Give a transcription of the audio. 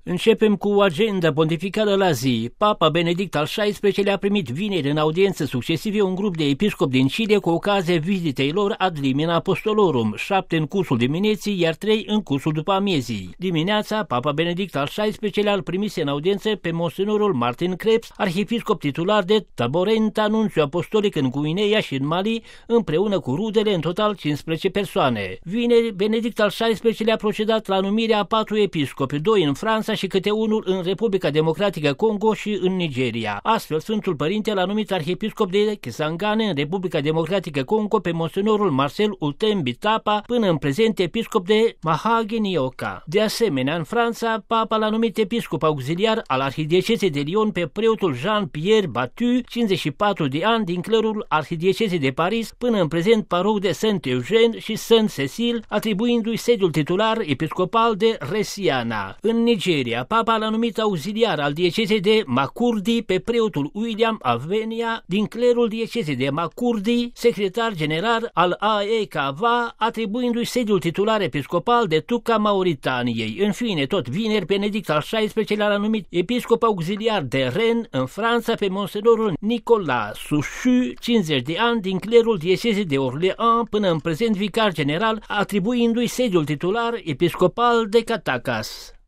Începem cu agenda pontificală la zi. Papa Benedict al XVI-lea a primit vineri în audiență succesive un grup de episcopi din Chile cu ocazia vizitei lor ad limina apostolorum, 7 în cursul dimineții, iar 3 în cursul după amiezii. Dimineața, Papa Benedict al XVI-lea îl primise în audiență pe monsenorul Martin Krebs, arhiepiscop titular de Taborenta, nunțiu apostolic în Guinea și în Mali, împreună cu rudele, în total 15 persoane. Vineri, Benedict al XVI-lea a procedat la numirea a 4 episcopi, 2 în Franța și câte unul în Republica Democratică Congo și în Nigeria. Astfel, Sfântul Părinte l-a numit arhiepiscop de Kisangani în Republica Democratică Congo pe monsenorul Marcel Utembi Tapa, până în prezent episcop de Mahagi Nioka. De asemenea, în Franța, Papa l-a numit episcop auxiliar al arhidiecezei de Lyon pe preotul Jean-Pierre Batu, 54 de ani, din clerul arhidiecezei de Paris, până în prezent paroc de Saint-Eugène și Saint-Cécile, atribuindu-i sediul titular episcopal de Resiana. În Nigeria, Papa l-a numit auxiliar al diecezei de Makurdi pe preotul William Avenia, din clerul diecezei de Makurdi, secretar general al AEKVA, atribuindu-i sediul titular episcopal de Tuca Mauritaniei. În fine, tot vineri, Benedict al XVI-lea l-a numit episcop auxiliar de Rennes, în Franța, pe monsenorul Nicolas Souchu, 50 de ani, din clerul diecezei de Orléans, până în prezent vicar general, atribuindu-i sediul titular episcopal de Catacas.